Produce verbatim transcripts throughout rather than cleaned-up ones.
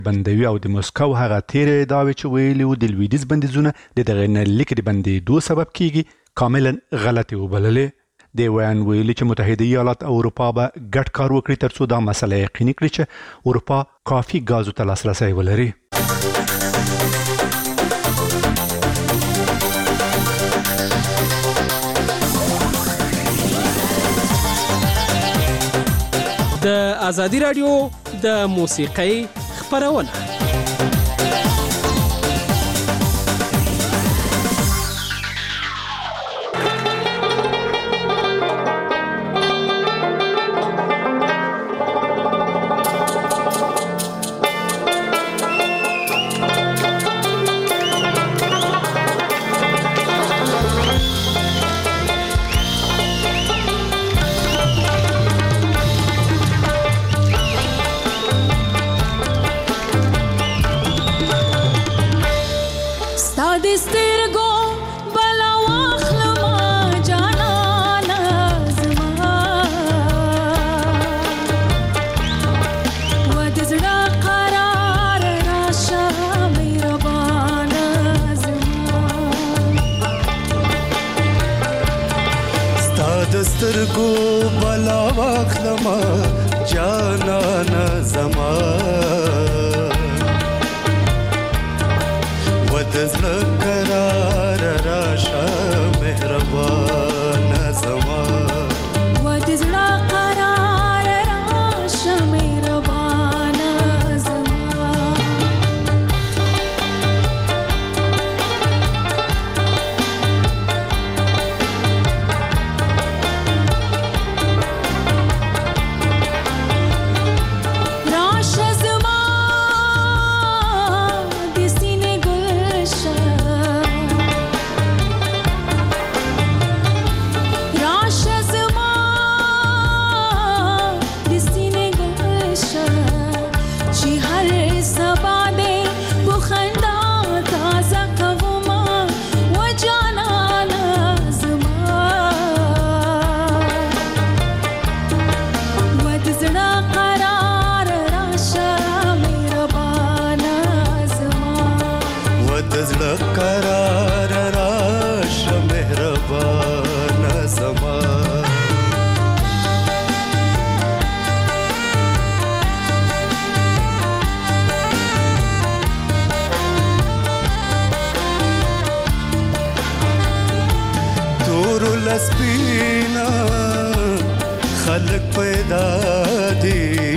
بندوي او د مسکو هغه تیرې ادعاوې چې ویلي وو د لویدیځ بندیزونه د دغه نړلیک د بندېدو سبب کیږي کاملا غلطې وبللې. د ویان ویلي چې متحده ایالات او اروپا به ګډ کار وکړي ترڅو دا مسله یقیني کړي چې اروپا کافي ګازو ته لاسرسی ولري. د ازادي رادیو د موسیقۍ خپرونه. سترګو بلا واخلما جانانا زما ودزړه قرار راشه مهربان زما ودزړه قرار راشه مهربان زما سپینا خلق پیدا دی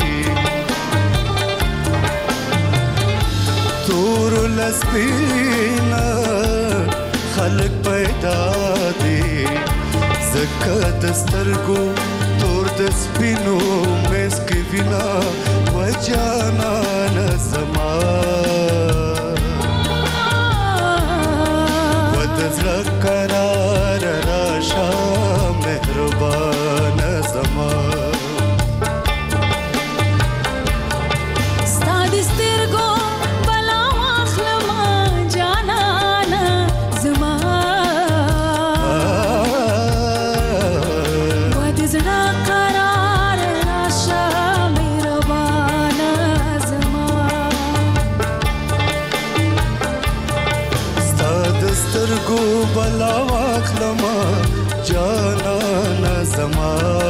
تور لسپینا خلق پیدا دی زکه دسترګو تور د سپینو مسک وینا وجانا نظما ودزړه قرار راشه مهربان زما ستا د سترګو بلا واخلما جانانا زما ودزړه قرار راشه مهربان زما ستا د سترګو بلا واخلما جانانا زما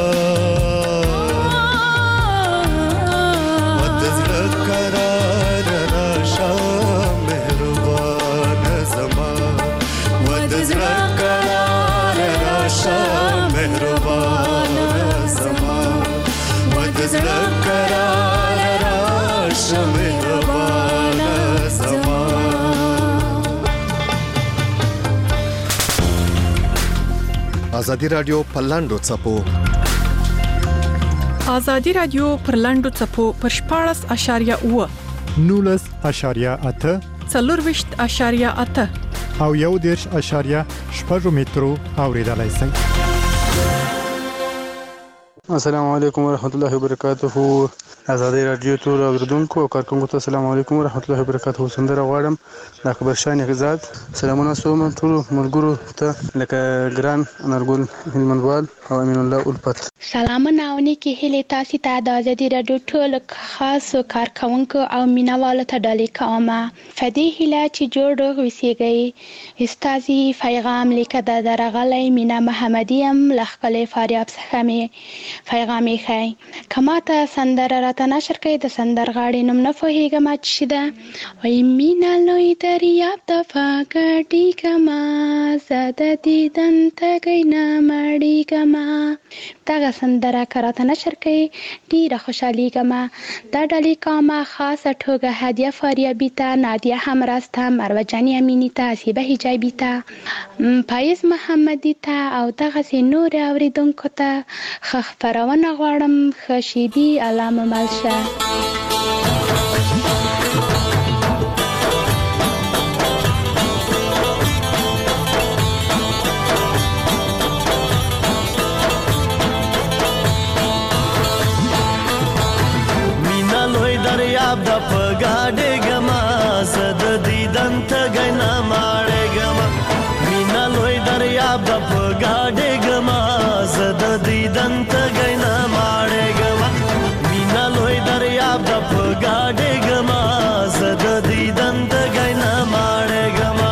ودزړه قرار راشه مهربان زما ودزړه قرار راشه مهربان زما ودزړه قرار راشه مهربان زما. ازادي رادیو پر لاندو څپو ازادي رادیو پر لاندو څپو پر شپاړس اشاریه اوه نولس اشاریه اته څلورویشت اشاریه اته او یو دېرش اشاریه شپږ مترو اوریدلای شئ. السلام علیکم ورحمت الله وبرکاته. آزادي رادیو ټول اوریدونکو او کارکونکو ته السلام علیکم ورحمت الله وبرکاته. سندره غواړم د اکبر شاه نهزاد. سلامونه سوم ټول ملګرو ته لکه ګران انرګل هلمندوال او امین الله الفت. سلامونه او نیکی هیلې تاسو ته د آزادي رادیو ټول خاص کارکونکو او مینوالو ته ډالۍ کوم. فدی هیله چې جوړ روغ وسیږئ. استازي پیغام لیکه د درغلې مینا محمدیم لخکلې فاریاب څخه می پیغام یې خای کما ته سندره راته نشر کړي. د سندرغاړي نوم نه پوهیږم چې ده وای مینا لوی دریاب د فاګټی کما زده دیدن تګی نه مړی کما. دغه سندره راته نشر کړي ډیره خوشحالي کما. دا ډالۍ کوم خاصه توګه هدیه فاریابی ته، نادیه همراسته، مروه جان امینی ته، حسیبه حجابی ته، پایز محمدی ته او دغسې نور اوریدونکو ته ښه خپرونه غواړم. ښه شیبي علامه ملشه. دریاب د پګاډې ګما زد دیدن تګی نه ماړې ګما. مینا لوی دریاب د پګاډې ګما زد دیدن تګی نه ماړې ګما. مینا لوی دریاب د پګاډې ګما زد دیدن تګی نه ماړې ګما.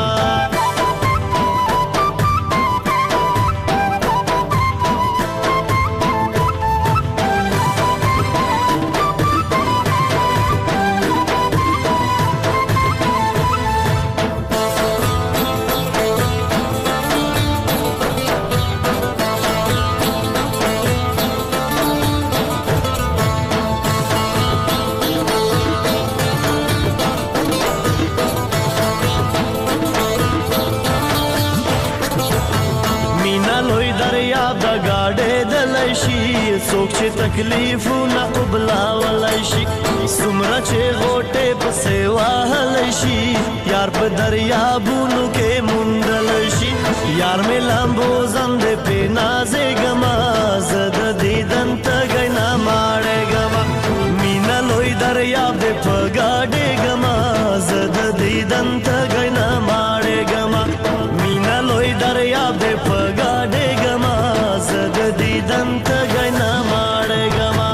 څوک چې تکلیفونه قبلولای شي، څومره چې غوټې پسې وهلی شي، یار په دریابونو کې موندلی شي. یار مې لامبو زندې پې نازېږمه، زه د دیدن تږی نه ماړېږمه. مینه لوی دریاب دې په ګاډېږمه، زه د دیدن تږی نه ماړېږمه. مینه لوی دریاب دې په ګاډېږمه، زه د دیدن تږی نه ماړېږمه.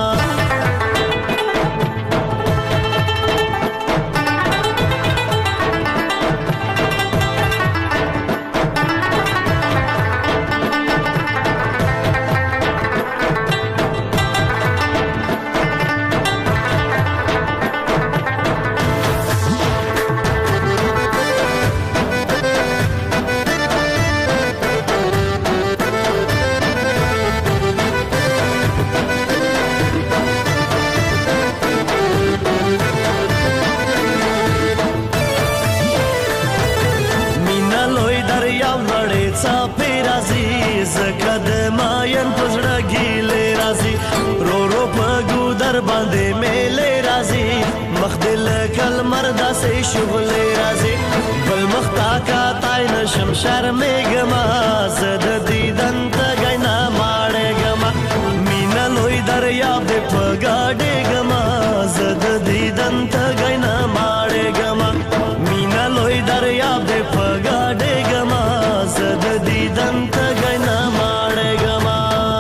زکه د ماین په زړه ګیلې راځي، رو رو په ګودر باندې میلې راځي، مخ دې لکه لمر داسې شغلې راځي. بل مخ تا کاتی نشم شرمېږمه، زه د دیدن تږی نه ماړېږمه. مینه لوی دریاب دې په ګاډېږمه، زه د دیدن تږی نه ماړېږمه. مینه لوی دریاب دې په ګاډېږمه، زه د دیدن تږی نه ماړېږمه.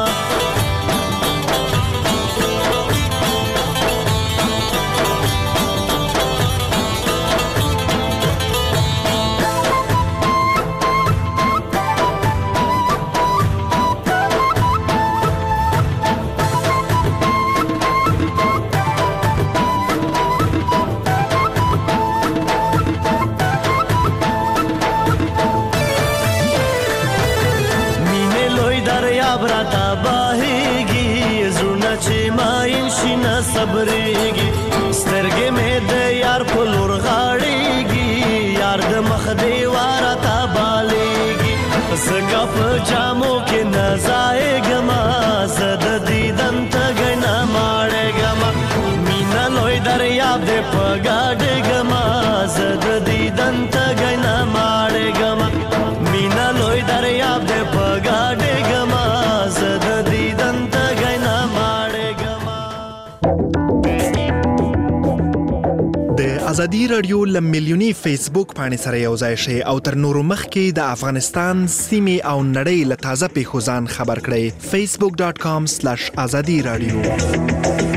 براتا باهیږي زړونه چې ماین شي نه صبرېږي، سترګې مې د یار په لور غاړېږي، یار د مخ دیواره تا بالېږي. زکه په جامو کې نه ځایېږمه، زه د دیدن تږی نه ماړېږمه. مینه لوی دریاب دې په ګاډېږمه، زه د دیدن تږی نه ماړېږمه. مینه لوی دریاب دې په ګاډېږمه، زه د دیدن تږی نه ماړېږمه. ازادي رادیو ل میلیوني فیسبوک باندې سره یو ځای شي او تر نورو مخکې د افغانستان سیمې او نړۍ له تازه پیښو ځان خبر کړئ. facebook dot com slash azadi radio.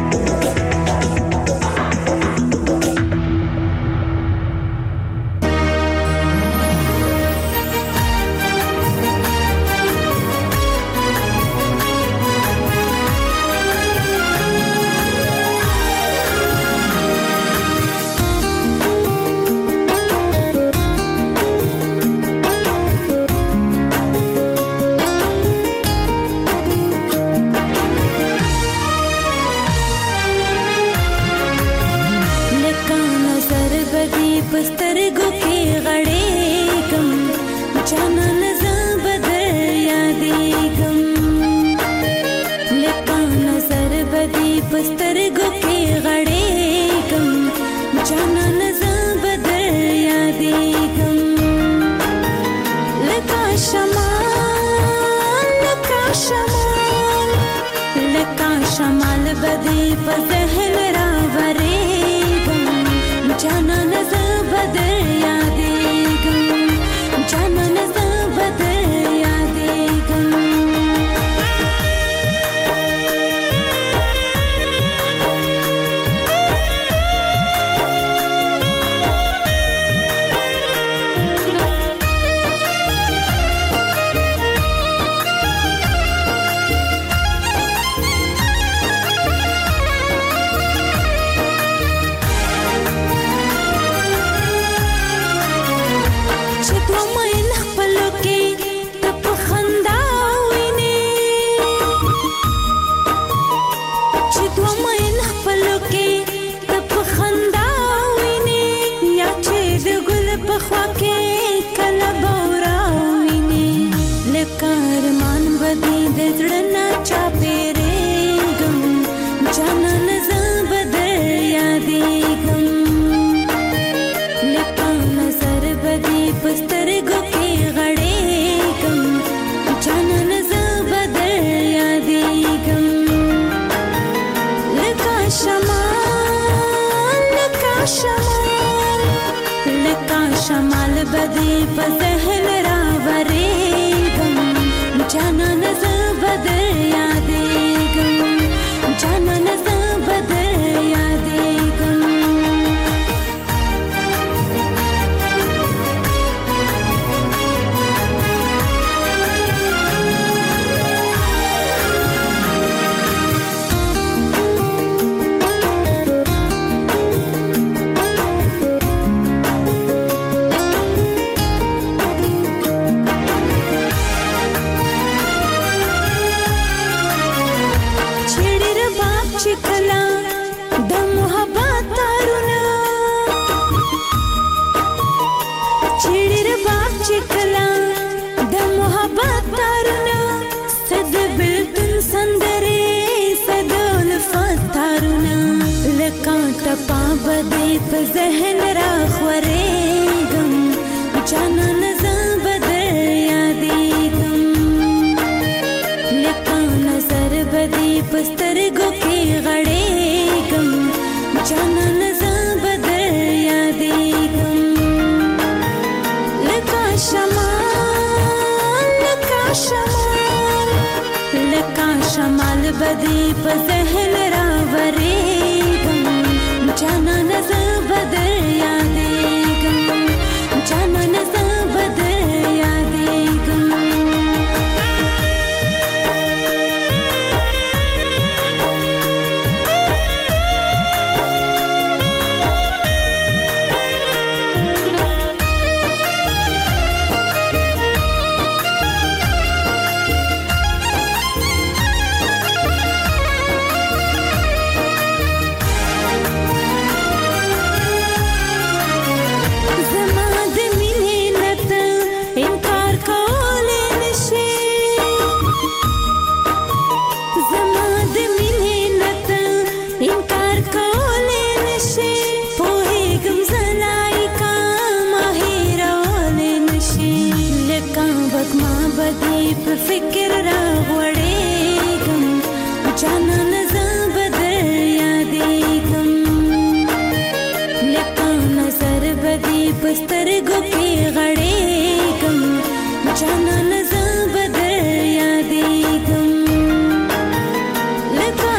بدی پسترګو کې غړېږم جانان زه بدر یادېږم لکه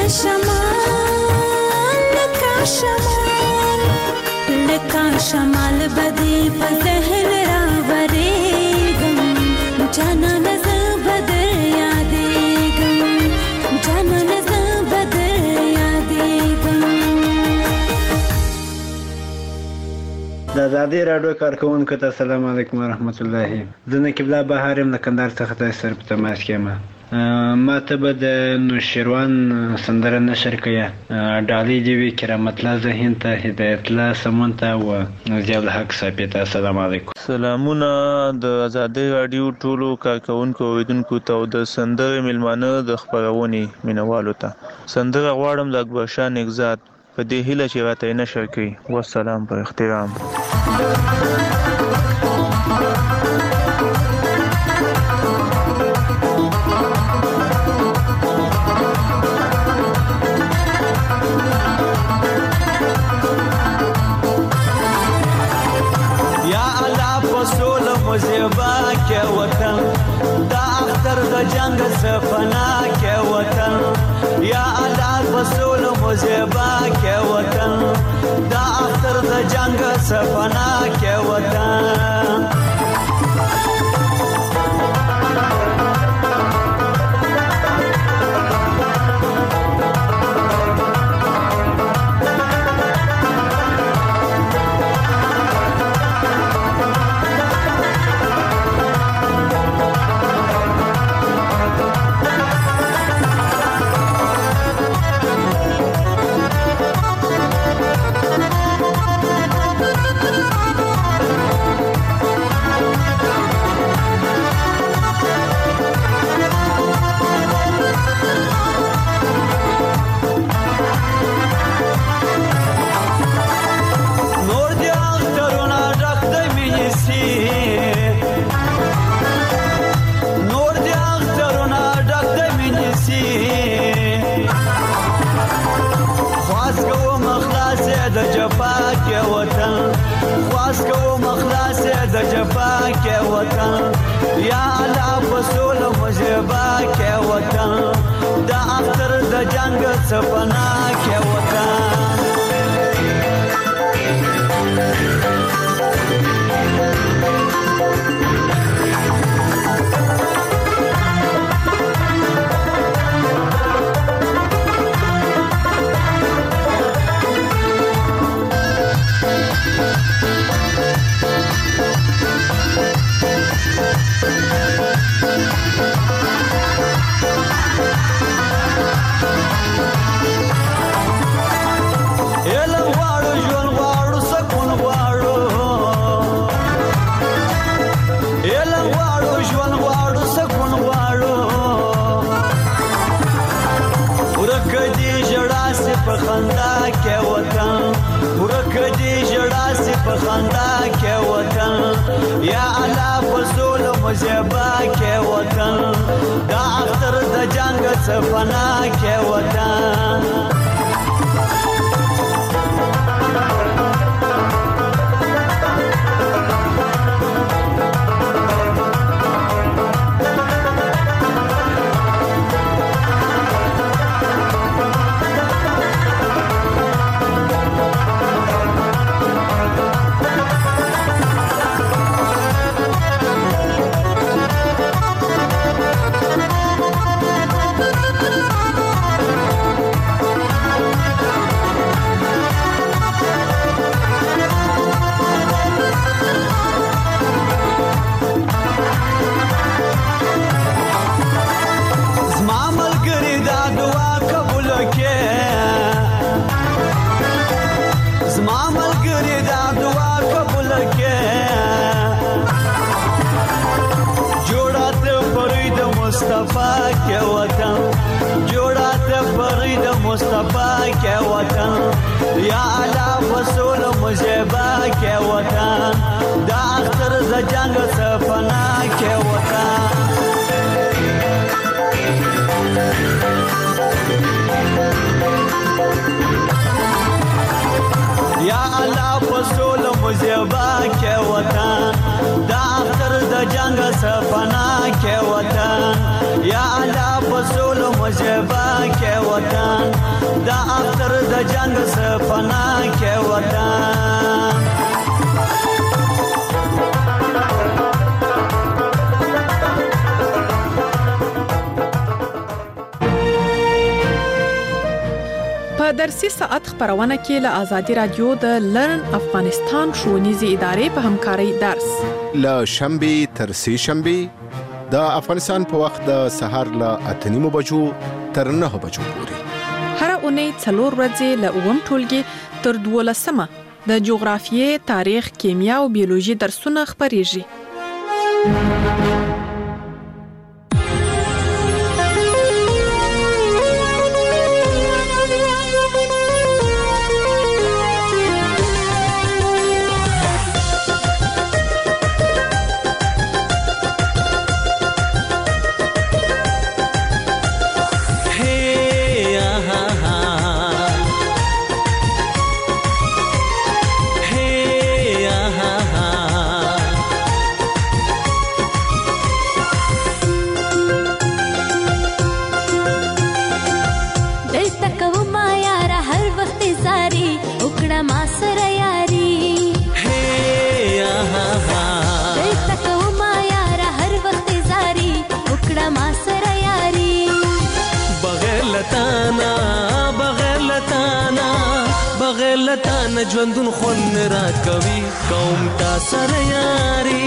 شمال لکه شمال لکه شمال بدی په ذهن راورېږم جانان زه بدر یادېږم جانان زه بدر یادېږم. د ازادي راډیو کارکوونکو ته السلام علیکم ورحمت الله. زه نقیب الله بهار یم د کندهار څخه تاسو سره په تماس کې یم. ما ته به د نوشیروان سندره نشر کړه ډالۍ دې وي کرامت الله ذهین ته هدایت الله سمون ته او ضیاء الحق صاحب ته السلام علیکم. سلامونه د ازادي راډیو ټولو کارکوونکو اوریدونکو ته او د سندره میلمانه د خبرونې مینوالو ته سندره غواړم د اکبر شاه نگزاد په دې هیله چې راته یې نشر کړي. والسلام په احترام. مزیبا کې وطن دا اختر د جنگ سفنا کې وطن یا الله رسول مزیبا کې وطن دا اختر د جنگ سفنا کې وطن. یا الله رسول مزیبا کې وطن دا اختر د جنگ سفنا کې وطن. خندا کې وطن ورکه دې جړا سي په خندا کې وطن یا الله فضل مزيبا کې وطن دا اختر د جنگ سفنا کې وطن. مصطفی کے وطن جوڑا تے فرید مصطفی کے وطن یا اعلی رسول مجیبا کے وطن دا اختر ز جنگ سفنا کے وطن. یا اللہ رسول مزیبا کې وطن دا اختر د جنگ سپنا کې وطن یا الله پسول مزیبا کې وطن دا اختر د جنگ سپنا کې وطن په درسي ساعت خبرونه کې له آزادي رادیو د لرن افغانستان ښوونیزې ادارې په همکارۍ درس له شنبه تر سه شنبه د افغانستان په وخت د سهار له اته نیمو بجو تر نه بجو پورې هر اونۍ څلور ورځې له اووم ټولګي تر دولسمه د جغرافیې، تاریخ، کیمیا او بیولوژي درسونه خبرېږي. ژوندون خون را کوي قوم تا سره یاري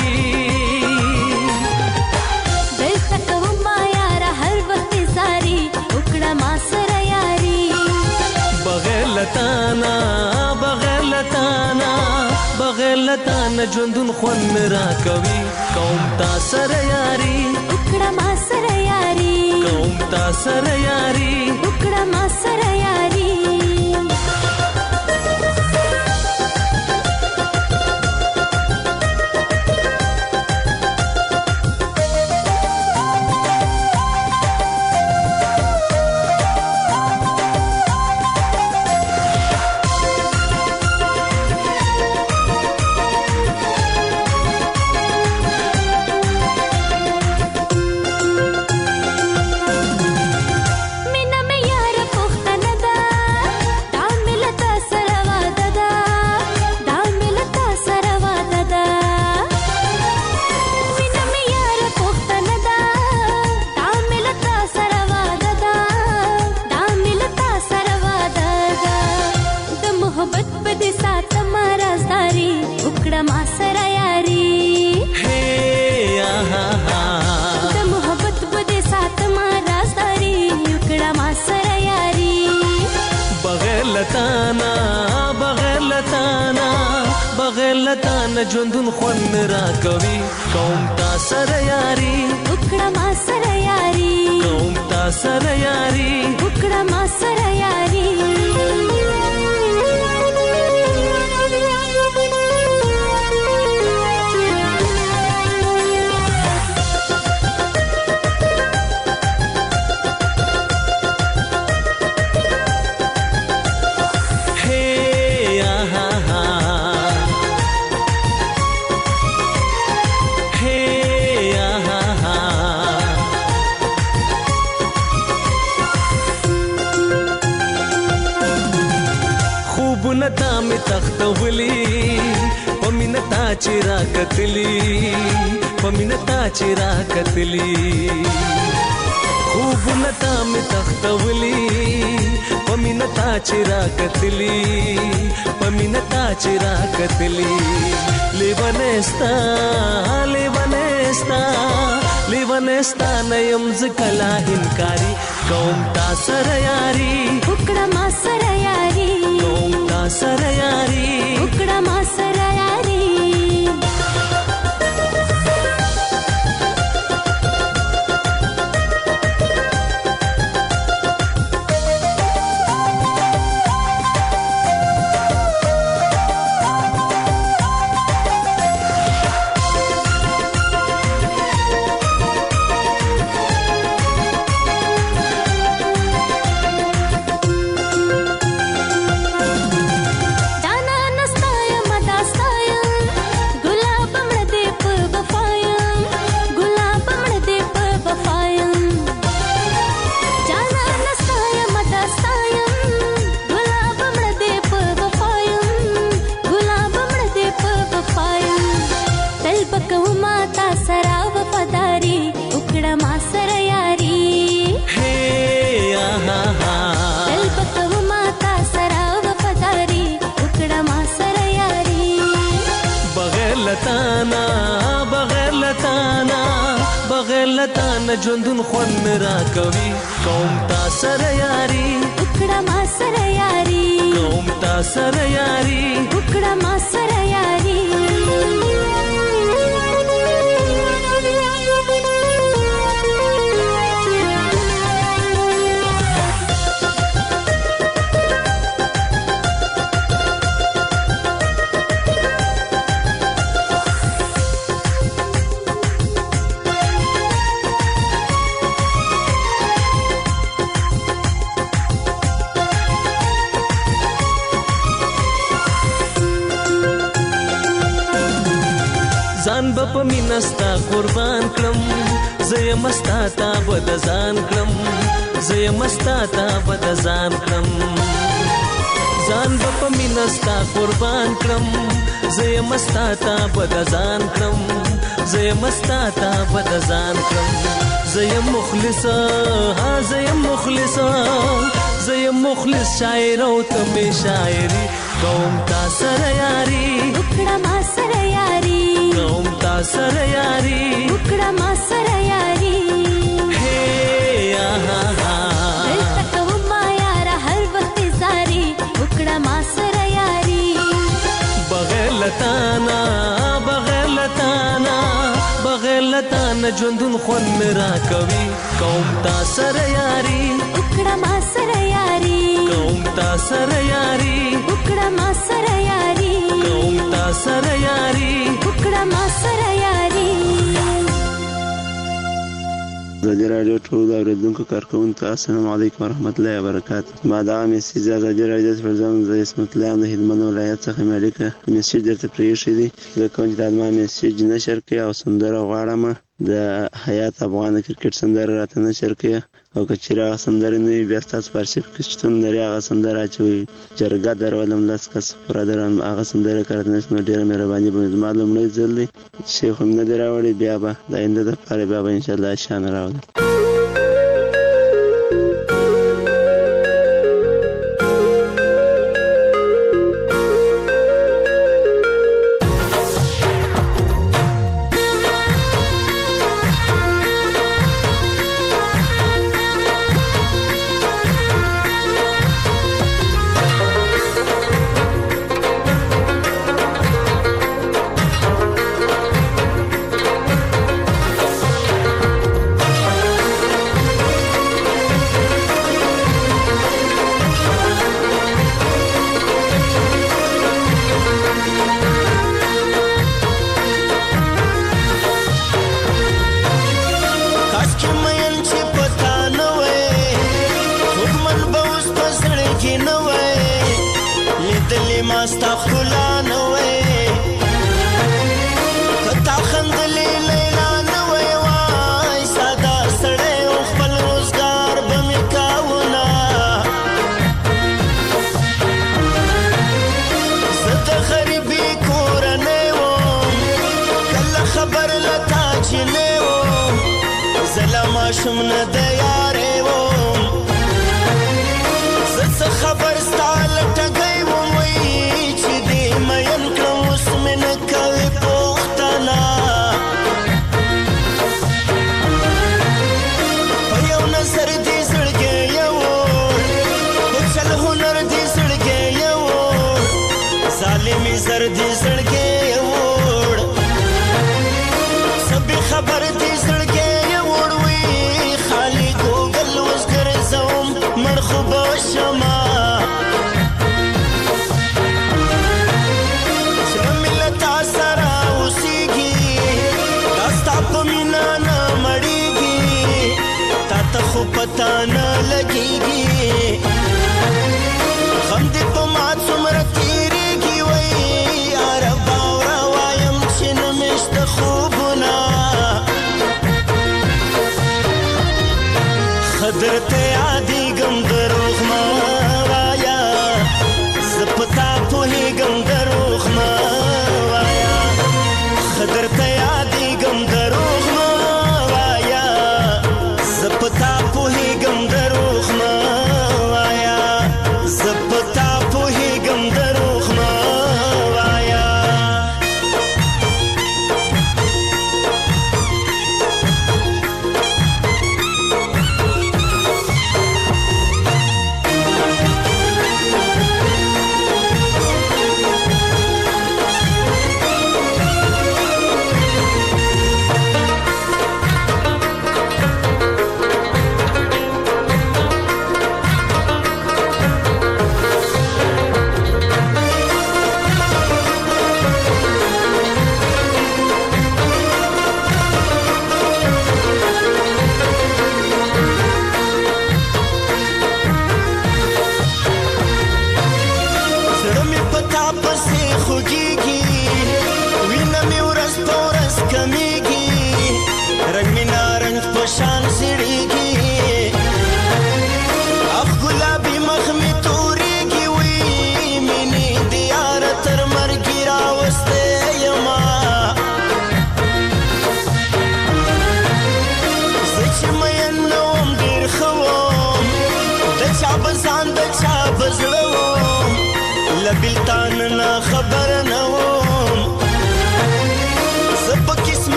دلته کوم ما یار هر وخت ساري وکړه ما سره یاري بغیر لتانا بغیر لتانا بغیر لتانا ژوندون خون را کوي قوم تا سره یاري وکړه ما سره یاري قوم تا سره یاري وکړه ما سره یاري ژوندون خون را کوي قوم تا سره یاري وکړه ما سره یاري قوم تا سره یاري وکړه ما سره یاري نتا می تختولی پمینتا چیرا کتلی پمینتا چیرا کتلی خوب نتا می تختولی پمینتا چیرا کتلی پمینتا چیرا کتلی لیوانستا لیوانستا لیوانستا نیم زکلا هنکاری قوم تا سره یاري وکړه ما سره یاري قوم تا سره یاري وکړه ما سره یاري دانا نستا یم لتانا بغیر لتانا بغیر لتانا ژوندون خوند را کوي کوم تا سره یاري وکړه ما سره یاري کوم تا سره یاري وکړه ما سره یاري ځان به په مینه ستا قربان کړم زه یم ستا ته به د ځان کړم زه یم ستا ته به د ځان کړم ځان به په مینه ستا قربان کړم زه یم ستا ته به د ځان کړم زه یم ستا ته به د ځان کړم زه یم مخلصه ها زه یم مخلصه زه یم مخلص شاعر او ته مې شاعري کوم تا سره یاري وکړه ما سره یاري کوم تا سره یاري وکړه ما سره یاري هي آها ها دلته کوم ما یار هر وخت زاري وکړه ما سره یاري بغیر لتانا بغیر لتانا بغیر لتانا ژوندون خوند را کوي کوم تا سره یاري وکړه ما سره یاري کوم تا سره یاري وکړه ما سره یاري کوم تا سره یاري وکړه ما سره یاري ازادي راډیو ټول اوریدونکو کارکوونکو السلام علیکم ورحمت الله وبرکاته. ما دا میسج ازادي راډیو پر ځان د اسمت الله د هلمند ولایت څخه مې میسج درته پریښی دی د کوم چې ما میسج نشر کړی او سندره غواړم د حیات افغان کرکټ سندره راته نشر کړی او که چیرې سندره نه وي بیا تاسو په ارشیف کې شتون لري هغه سندره اچوي جرګه درولم لاس کس برادران هغه سندره کړه نشم ډیره مهرباني به زما لومړی ځل دی شیخ هم نه دی راوړی بیا به د آینده دپاره بیا به انشاءالله شان راوړم.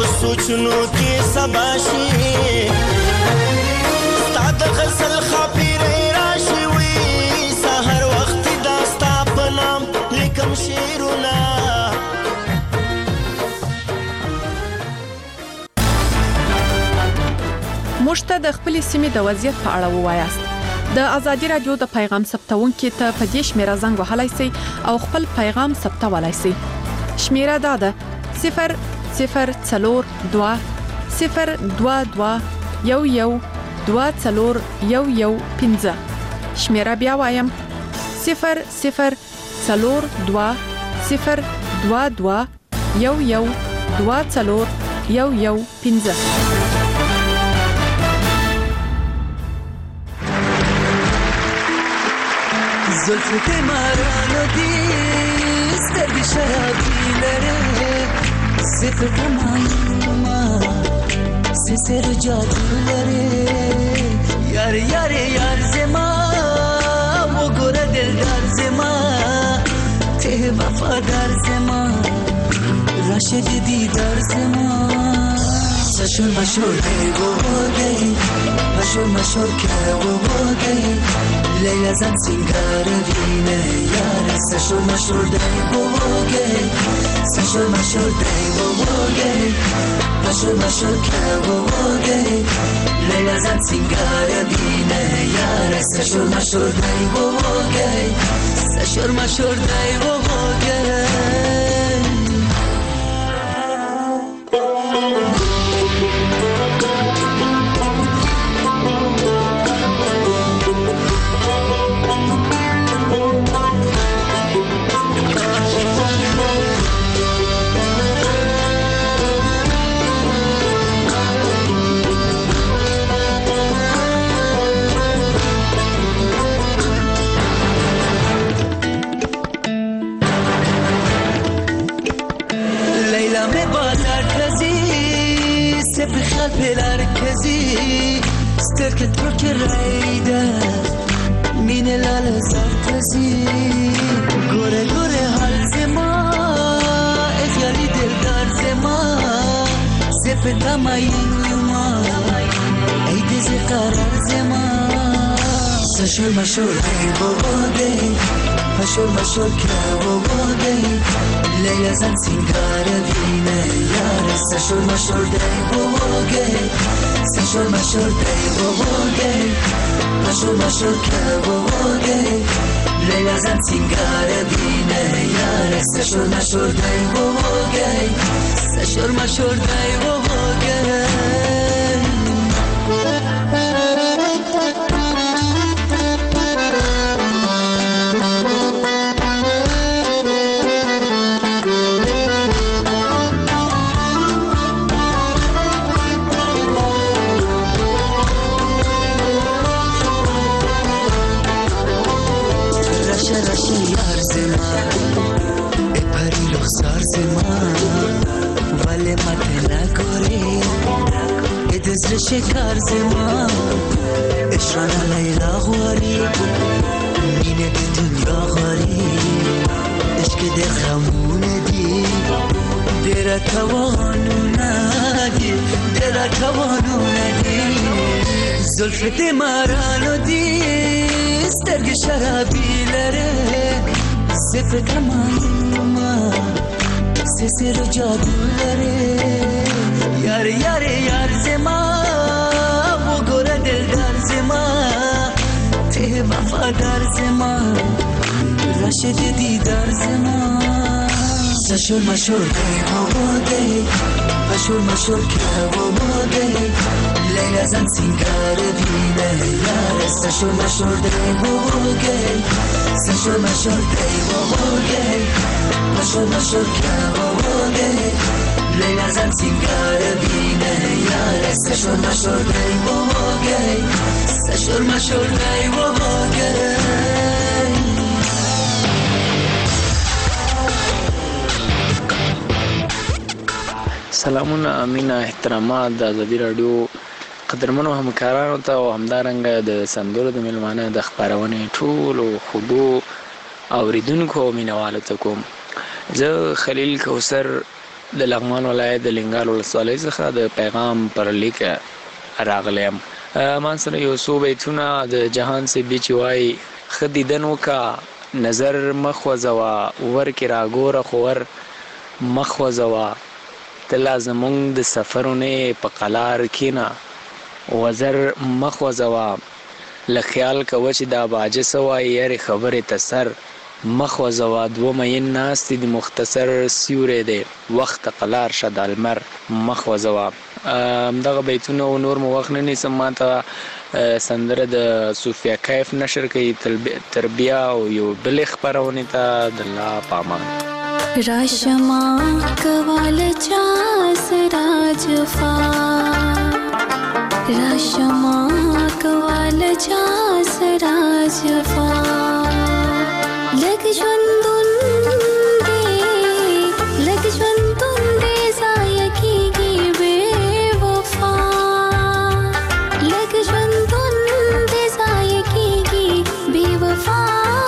په سوچونو کې سبا شي ستا د غزل خاپیرې راشي وي سهار وخت دا ستا په نام لیکم شعرونه موږ ته د خپلې سیمې د وضعیت په اړه ووایاست. د ازادي رادیو د پیغام ثبتونکو ته په دې شمیره زنګ وهلای شئ او خپل پیغام ثبتولای شئ. شمیره دا ده صفر صفر څلور دوه صفر دوه دوه یو یو دوه څلور یو یو پنځه. شمیره بیا وایم صفر صفر څلور دوه صفر دوه دوه یو یو دوه څلور یو یو پنځه. زلفت مرانو دی سترگی شرابی لره صفر تمایما سسر جادو لره یار یار یار زما و گره دلدار زما ته وفادار زما راشد دیدار زما مشور مشور گئی وہ ہو گئی مشور مشور کیا وہ ہو گئی لیلا زن سنگار وینه یار سشور مشور گئی وہ ہو گئی سشور مشور گئی وہ ہو گئی مشور مشور کیا وہ ہو گئی لیلا زن سنگار وینه یار سشور مشور گئی وہ ہو گئی سشور مشور گئی وہ ہو گئی. بخل بالاركزي ستركت برك الرعيدة من الالزار تزي غورة غورة هالزما اخيالي دلدار زما زفتا ما ينما ايدي زي قرار زما سشور مشور هاي بوغي مشور مشور كلا بوغي ليلة زن سنگار وینه یار سشور مشور دی بوغی سشور مشور دی بوغی مشور مشور که بوغی لیلا زن سنگار وینه یار سشور مشور دی بوغی سشور مشور دی بوغی. شکر زمان اشران لیلا غواری مینه به دنیا غواری عشق در خمونه دی در توانو ندی در توانو ندی زلفت مرانو دی سترگ شرابی لره صفت مایما سسر جادو لره یار یار یار زما و گره دلدار زما ته وفادار زما راشد دیدار زما سشور مشور گئی وہ گئی مشور مشور کیا وہ گئی لیلا زن سنگار وینه یار سشور مشور گئی وہ گئی سشور مشور گئی وہ گئی مشور مشور کیا وہ گئی لیلا زن سنگار وینه یار سشور مشور گئی وہ گئی سشور مشور گئی وہ گئی. سلامونه امینه احترامات د ازادي رادیو قدرمنو همکارانو ته او همدارنګه د سندرو د ملمانه د خبرونه ټول او خودو اوریدونکو مینوالو ته کوم. زه خلیل کوثر د لغمان ولایت د لنګال ولسوالۍ څخه د پیغام پر لیک راغلی یم. ما سره یو څو بیتونه د جهان سیبي چې وایي ښه دیدن وکړه نظر مخ وځوه ور کې راګوره خو ور مخ وځوه ته لا زمونږ د سفرونه په قلار کښېنه وزر مخ وځوه له خیال کوه چې دا باجه څه وایي یارې خبرې ته سر مخ وځوه دوه مین ناستې د مختصر سیوری دی وخت قلار شه د المر مخ وځوه. همدغه بیتونه و نور مو وخت نه نیسم. ما ته سندره د صوفیا کیف نشر کوي تربیه او یو بلې خپرونې ته د الله په امان. راشما کوال چا سرا جفا راشما کوال چا سرا جفا لگ ژوندون دی لگ ژوندون دی ضایع کیږي بې وفا لگ ژوندون دی ضایع کیږي بې وفا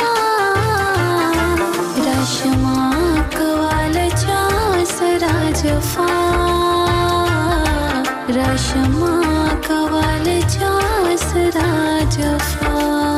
راشما کوال چا سرا جفا راشما کوال چا سرا جفا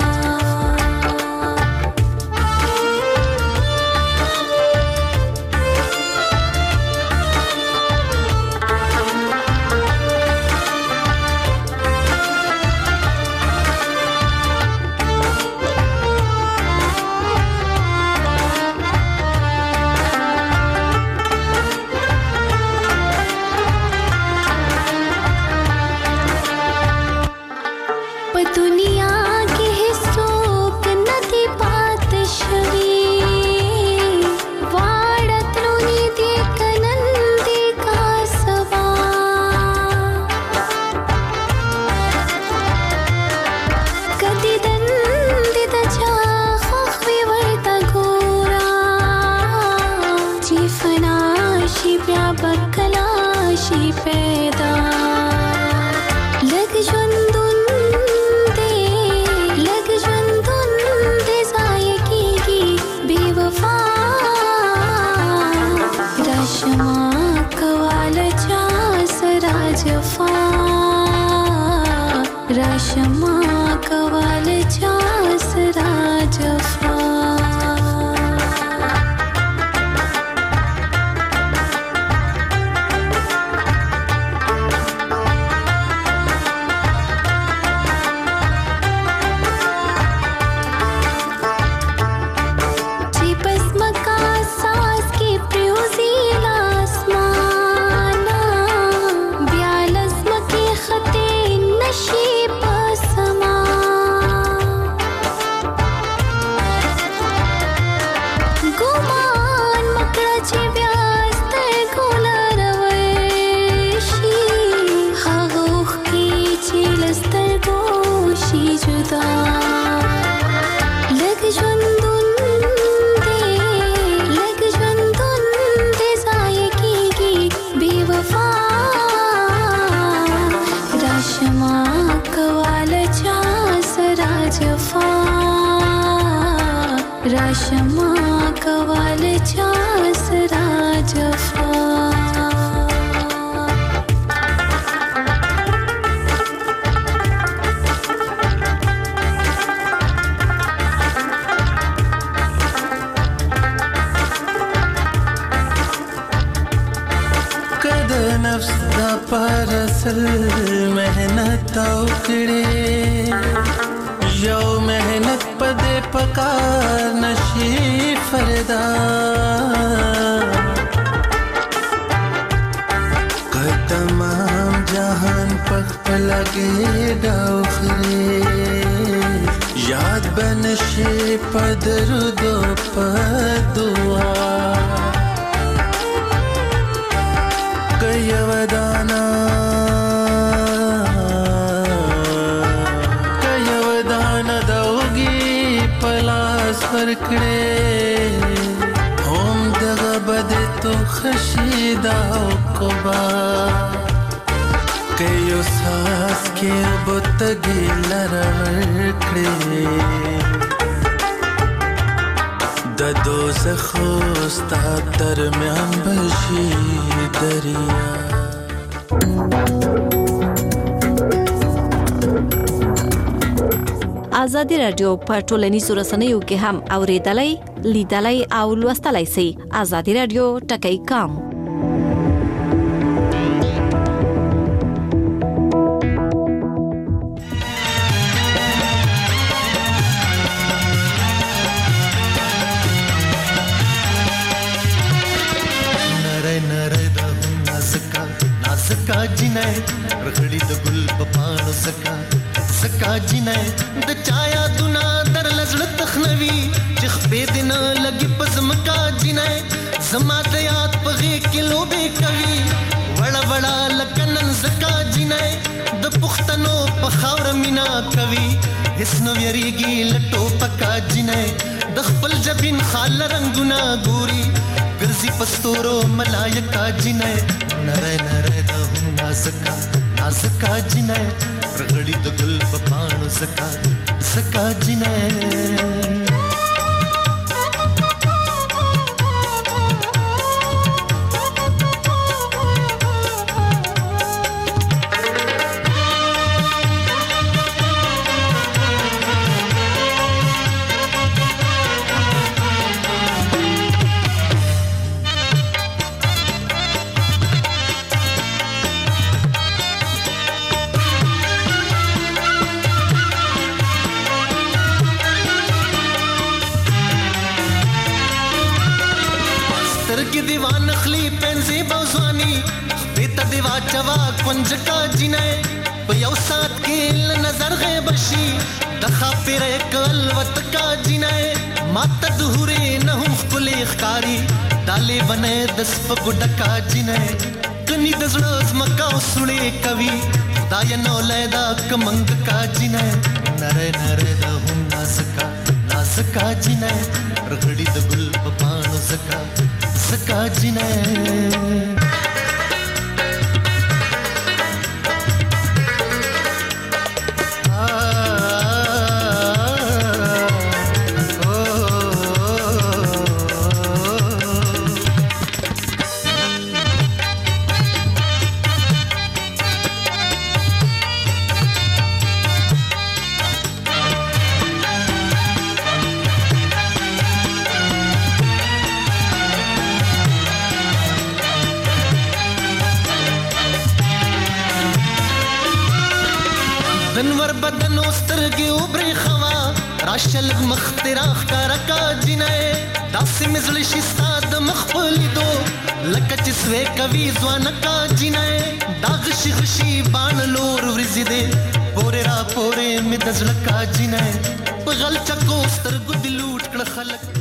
راشما کوال چا سرا جفا راشما کوال چا سرا جفا کد نفس دا پرسل مهنت وکړې یو مهنت پدې پکار نشي فردا که تمام جهان پخپل کې ډاوخري یاد بنشي پدرود په دعا کيا ودانا ورکړې هم دغه بده تو خشیدا کو با کيو ساس کې بوتګي لر ورکړې د دوزخ ستا درمیان بشي دریا. ازادي رادیو په ټولنیزو رسنیو کې هم اوریدلای، لیدلای او لوستلای شئ. ازادي رادیو ټکی کام. سکا جنای رخړی د ګل په پاڼو سکا سکا جنای د چایا دنا در لزړه تخنوي چې خپې دین لګي پزمکا جنای زما د یاد په غې کې لوبې کوي وړ وړ لکنن سکا جنای د پښتنو په خاور مینا کوي هیڅ نو یریږي لټو پکا جنای د خپل جبین خال رنگونه ګوري ګرځي پستورو ملایکا جنای نره نره د نازکا نازکا جنای رغړی د ګل په پاڼو زکا زکا جنای. دیوان خلی پنځي بوزواني بیت دیوا چوا کنجکا جنای په یو سات کې نظر غیب شي د خاطر کل وت کا جنای مات دهوري نه هم خپل ښکاری دالې بنه د سپ ګډکا جنای کني د زړه مکا وسړې کوي دای نو لیدا کمنګ کا جنای نره نره د هم نازکا نازکا جنای رغړی د ګل په پاڼو زکا زکا جنای. دنور بدن اوسترګي وبري خوا راشل مختراخ کارکا جنای داسې مزل شي ستاد مخبلی دو لکه چې سوي کوي ځوان کا جنای داغ شي خشي بان لور ورزي دې پورې را پورې مې دزل کا جنای په غل چکو سترګو دلوټ کړه خلک